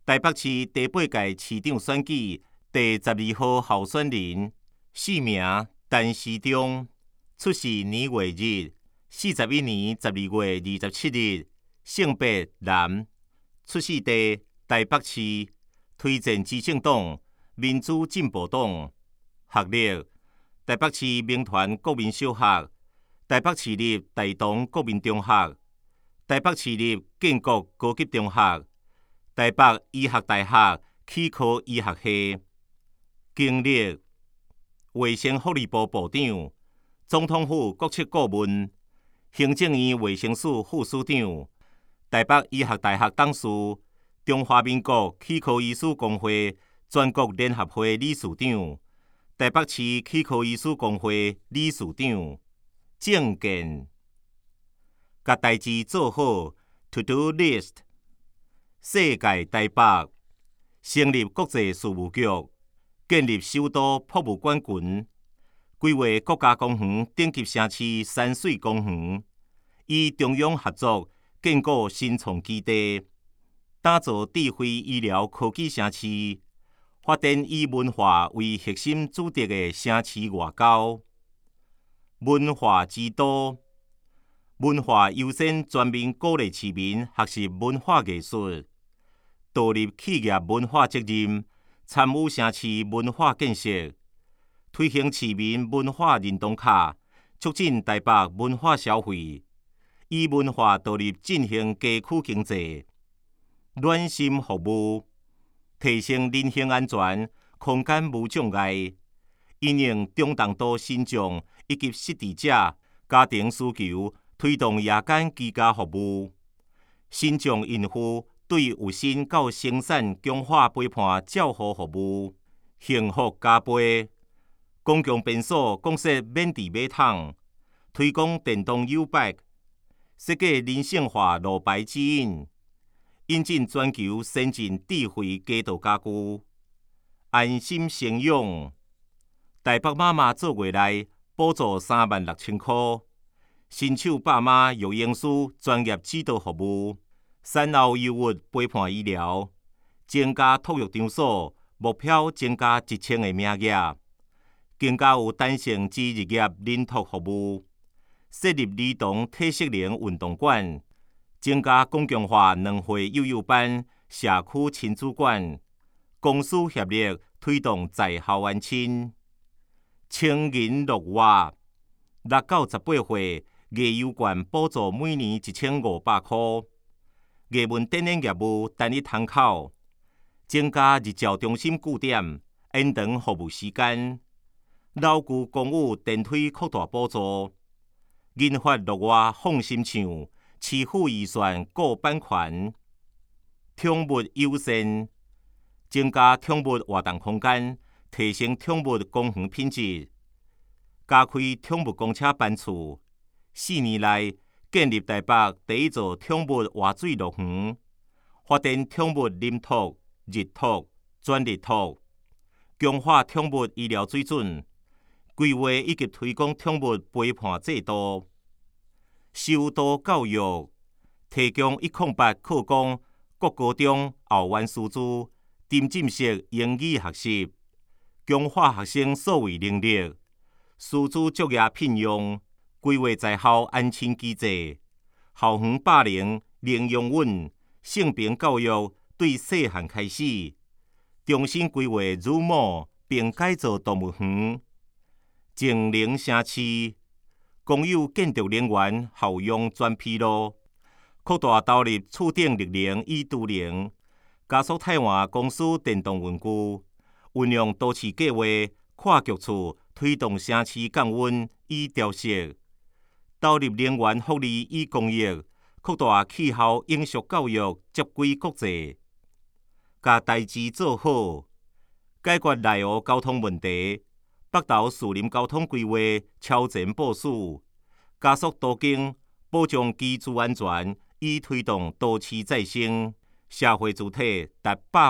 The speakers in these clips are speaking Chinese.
台北市第8届市长选举第12号候选人，姓名陈时中，出世年月日41年12月27日，性别男，出世地台北市，推荐基政党、民主进步党，学历台北市民团国民小学、台北市立大同国民中学、台北市立建国高级中学、台北医学大学齿科医学系。经历卫生福利部部长、总统府国策顾问、行政院卫生署副署长、台北医学大学董事、中华民国齿科医师公会全国联合会理事长、台北市齿科医师公会理事长。政见，甲代志做好 ，to do list。世界台北，成立国际事务局，建立首都博物馆群，规划国家公园顶级城市山水公园，与中央合作建构新创基地，打造智慧医疗科技城市，发展以文化为核心主题的城市外交。文化之都，文化优先全面鼓励市民学习文化艺术，导入企业文化责任，参与城市文化建设，推行市民文化认同卡，促进台北文化消费，以文化导入振兴街区经济。暖心服务，提升人行安全，空间无障碍，因应中重度心脏以及失智者家庭需求，推动夜间居家服务。心脏孕妇对有心到生产强化陪伴照护服务。幸福加倍，公共便所公设免治马桶，推广电动 U-Bike， 设计人性化路牌指引，引进全球先进智慧家道家具。安心生养，台北妈妈做月内补助36000块，新手爸妈育婴师专业指导服务，产后忧郁陪伴医疗，增加托育场所，目标增加1000个名额，更加有弹性之日业临托服务，设立儿童体适能运动馆，增加公共化2岁幼幼班、社区亲子馆，公私协力推动在校安亲。青银乐活，6到18岁艺优馆补助每年1500块，艺文展演业务单一窗口，增加日照中心据点，延长服务时间。老旧公寓电梯扩大补助，银发乐活放心唱，市府预算购版权。宠物优先，增加宠物活动空间，提升宠物公园品质，加开宠物公车班次。4年内建立台北第一座宠物活水乐园，发展宠物临托、日托、专日托，强化宠物医疗水准，规划以及推广宠物陪伴制度。首都教育，提供108课纲各高中后援师资，沉浸式英语学习，强化学生数位能力。师资作业聘用，规划在校安亲机制，校园霸凌零容忍，性平教育对细汉开始，重新规划乳母，并改造动物园。净零城市，公有建筑人员效用全披露，扩大投入厝顶绿能与都能，加速台湾公司电动运具，运用都市计划跨局处推动城市降温与调适，投入能源福利与公益，扩大气候永续教育接轨国际，甲代志做好，解决内湖交通问题。北投树林交通规划超前部署，加速都更，保障居住安全，以推动都市再生，社会主体达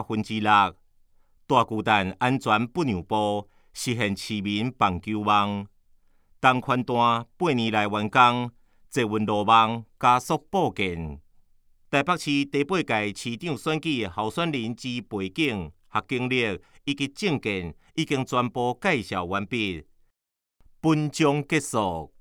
6%，大巨蛋安全不让步，实现市民放求望。东宽段8年来完工，捷运路网加速布建。 台北市第8屆市长选举候选人之背景、学经历以及政见已经全部介绍完毕，本章结束。